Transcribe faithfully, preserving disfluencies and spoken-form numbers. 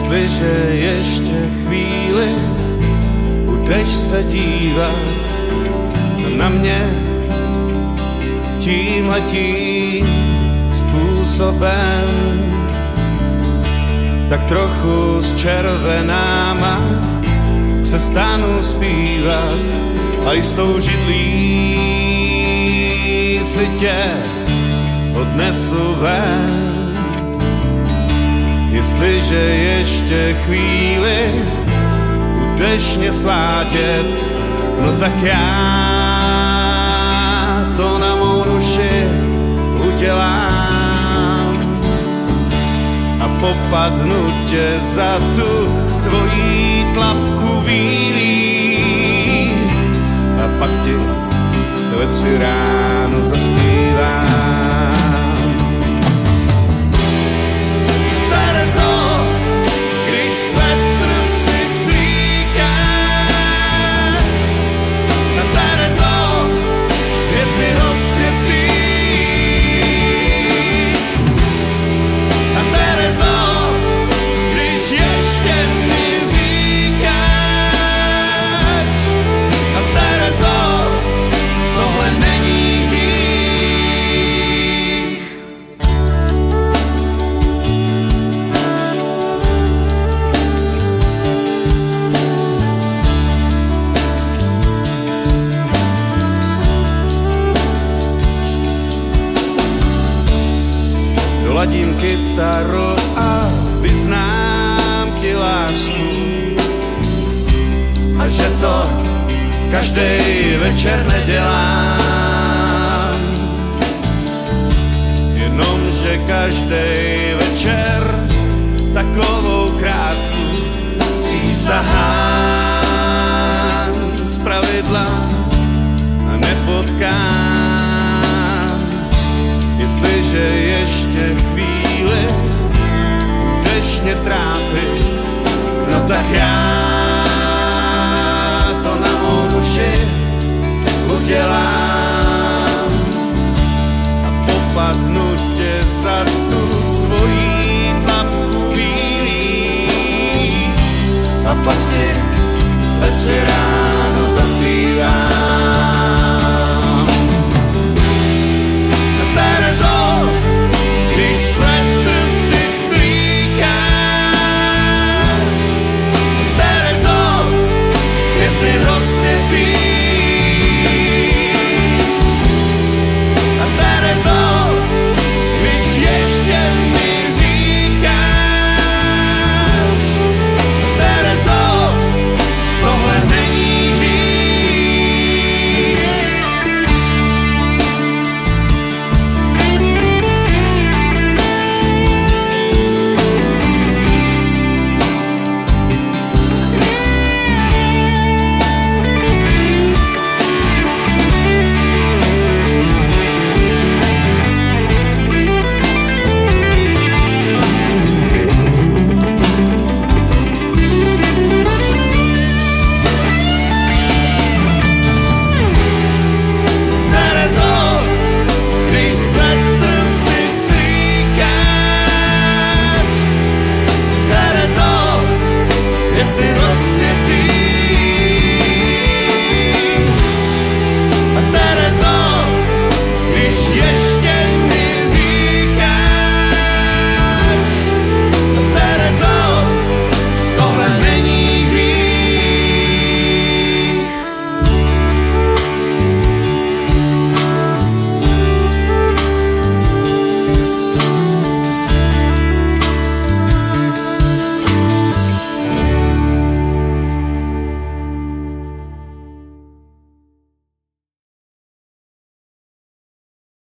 Jestliže ještě chvíli budeš se dívat na mě tímhletím způsobem, tak trochu s červenáma přestanu zpívat a jistou židlí si tě odnesu ven. Jestliže ještě chvíli budeš mě svádět, no tak já to na mou duši udělám a popadnu tě za tu tvojí tlapku vílí a pak ti ve tři ráno zaspívám. Doladím kytaru a vyznám ti lásku a že to každej večer nedělám, jenomže každej večer takovou krásku přísahám zpravidla nepotkám. Jestliže ještě chvíli budeš mě trápit, no tak já to na mou duši udělám a popadnu tě za tu tvojí tlapku vílí a pak tě